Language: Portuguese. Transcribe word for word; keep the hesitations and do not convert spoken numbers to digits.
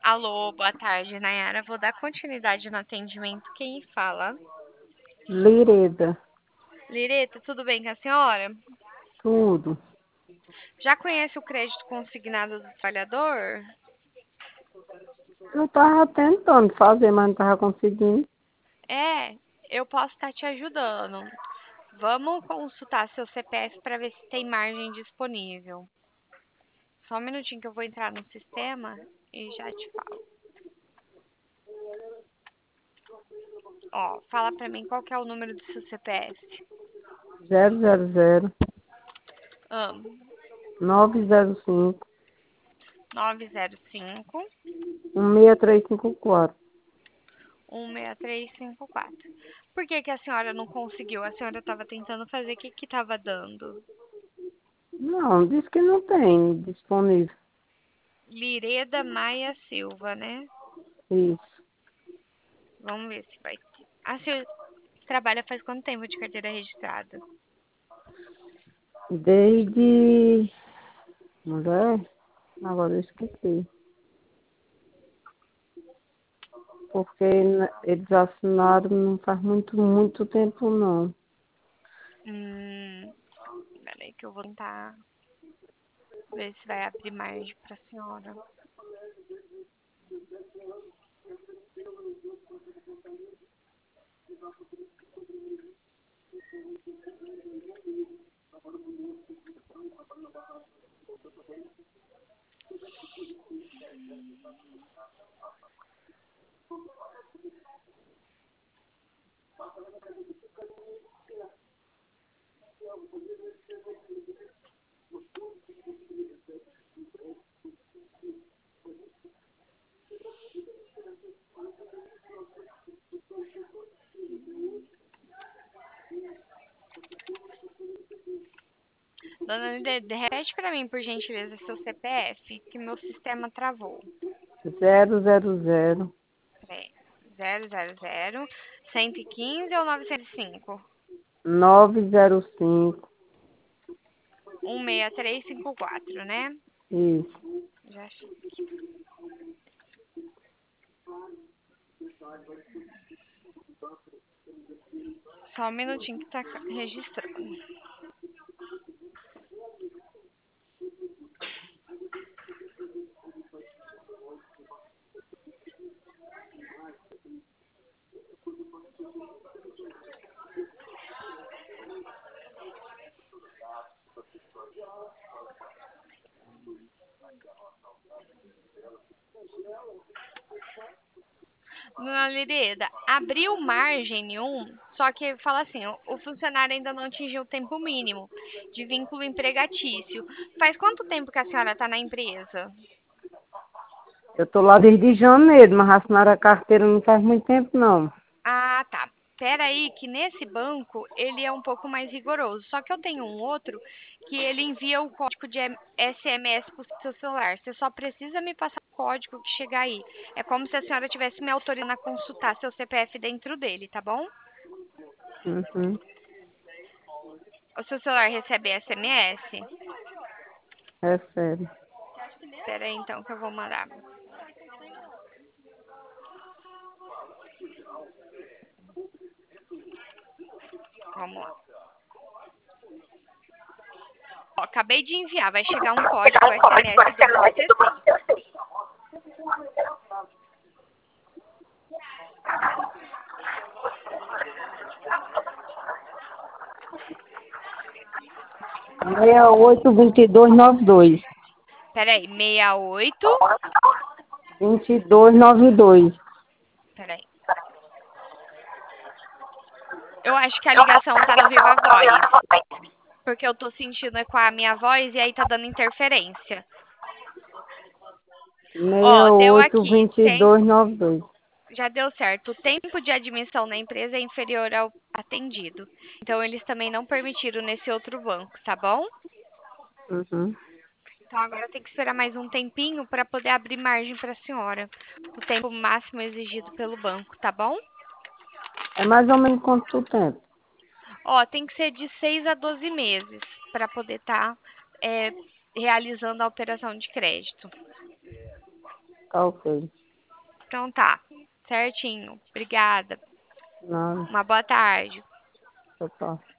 Alô, boa tarde, Nayara. Vou dar continuidade no atendimento. Quem fala? Lireda, Lireta, tudo bem com a senhora? tudo. Já conhece o crédito consignado do trabalhador? Eu tava tentando fazer, mas não tava conseguindo. É, eu posso estar te ajudando. Vamos consultar seu C P F para ver se tem margem disponível. Só um minutinho que eu vou entrar no sistema e já te falo. Ó, fala para mim qual que é o número do seu C P F. Zero zero zero Ah, nove zero cinco nove zero cinco, um seis três cinco quatro. um seis três cinco quatro. Por que que a senhora não conseguiu? A senhora estava tentando fazer, o que que estava dando? Não, diz que não tem disponível. Lireda Maia Silva, né? Isso. Vamos ver se vai ter. A senhora trabalha faz quanto tempo de carteira registrada? Desde. Mulher, agora eu esqueci. Porque n- eles assinaram não faz muito, muito tempo, não. Hum, peraí que eu vou tentar ver se vai abrir margem pra senhora. Dona Lireda, repete pra mim, por gentileza, seu C P F, que meu sistema travou. Zero zero zero Peraí. zero zero zero, cento e quinze ou novecentos e cinco? nove zero cinco. um seis três cinco quatro, né? Isso. Já achei. Só um minutinho que tá registrando. Dona Lireda, abriu margem nenhum, só que fala assim, o, o funcionário ainda não atingiu o tempo mínimo de vínculo empregatício. Faz quanto tempo que a senhora está na empresa? Eu tô lá desde janeiro, mas assinaram a carteira não faz muito tempo, não. Ah, tá. Pera aí, que nesse banco ele é um pouco mais rigoroso. Só que eu tenho um outro que ele envia o código de S M S para o seu celular. Você só precisa me passar o código que chegar aí. É como se a senhora tivesse me autorizando a consultar seu C P F dentro dele, tá bom? Uhum. O seu celular recebe S M S? É sério. Espera aí então que eu vou mandar. Vamos lá. Ó, acabei de enviar, vai chegar um código S M S do você sim. seis oito dois dois nove dois. Pera aí, seis oito. vinte e dois nove dois. Pera aí. Eu acho que a ligação tá no Viva Voz, porque eu tô sentindo com a minha voz e aí tá dando interferência. Ó, deu aqui, seis oito dois tempo, nove dois. já deu certo. O tempo de admissão na empresa é inferior ao atendido. Então eles também não permitiram nesse outro banco, tá bom? Uhum. Então agora tem que esperar mais um tempinho para poder abrir margem para a senhora. O tempo máximo exigido pelo banco, tá bom? É mais ou menos quanto tempo? Ó, tem que ser de seis a doze meses para poder estar realizando a operação de crédito. Tá ok. Então tá, certinho. Obrigada. Nada. Uma boa tarde. Tchau, tchau.